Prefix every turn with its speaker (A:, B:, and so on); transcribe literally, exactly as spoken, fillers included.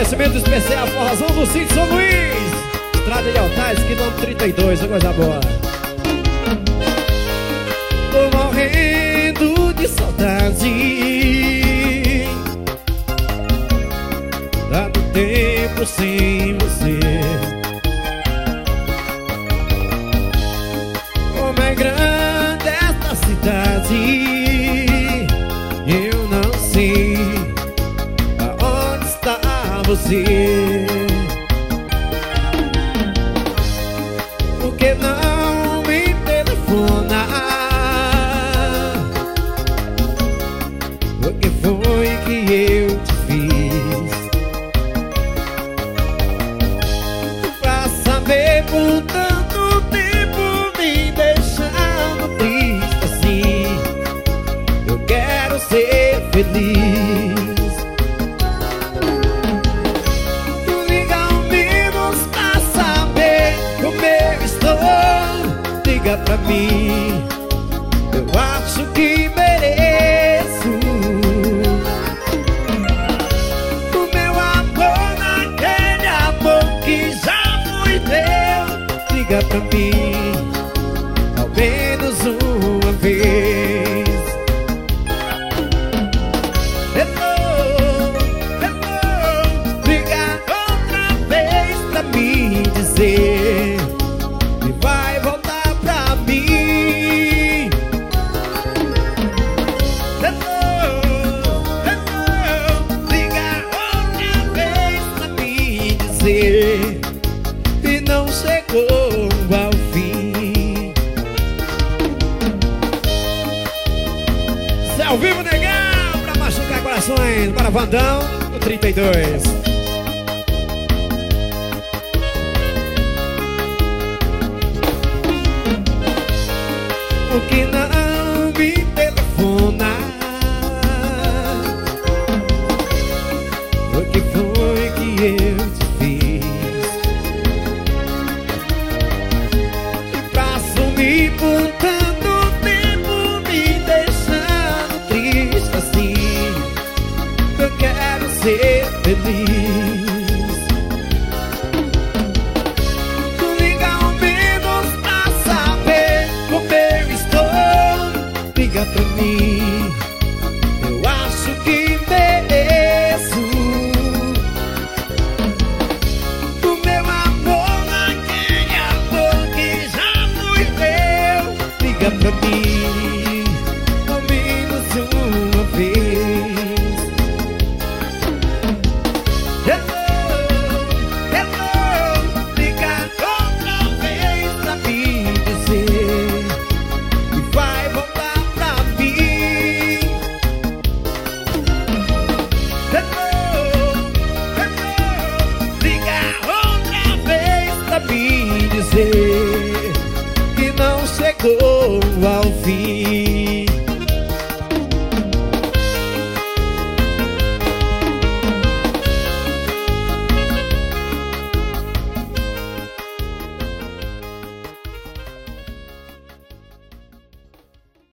A: Oferecimento especial Forrozão do Sítio São Luís, Estrada de Altais, quilômetro trinta e dois, uma coisa boa. Tô morrendo de saudade, tanto tempo sem você. Como é grande esta cidade, eu não sei aonde está você. Por que não me telefona? O que foi que eu te fiz pra saber por tanto tempo me deixando triste assim? Eu quero ser feliz. Liga ao menos pra saber como eu estou. Liga pra mim, eu acho que mereço o meu amor, naquele amor que já foi teu. Liga pra mim, ao menos uma vez. Hello, hello. Liga outra vez pra me dizer que vai voltar pra mim. Hello, hello. Liga outra vez pra me dizer que não chegou ao fim. Cê ao vivo, negão, pra machucar corações. Para Vandão, no trinta e dois. Por que não me telefona? O que foi que eu te fiz pra sumir por tanto tempo, me deixando triste assim? Eu quero ser feliz. Liga ao menos pra saber como eu estou. Liga pra mim, eu acho que mereço o meu amor, naquele amor que já foi meu. Liga pra mim,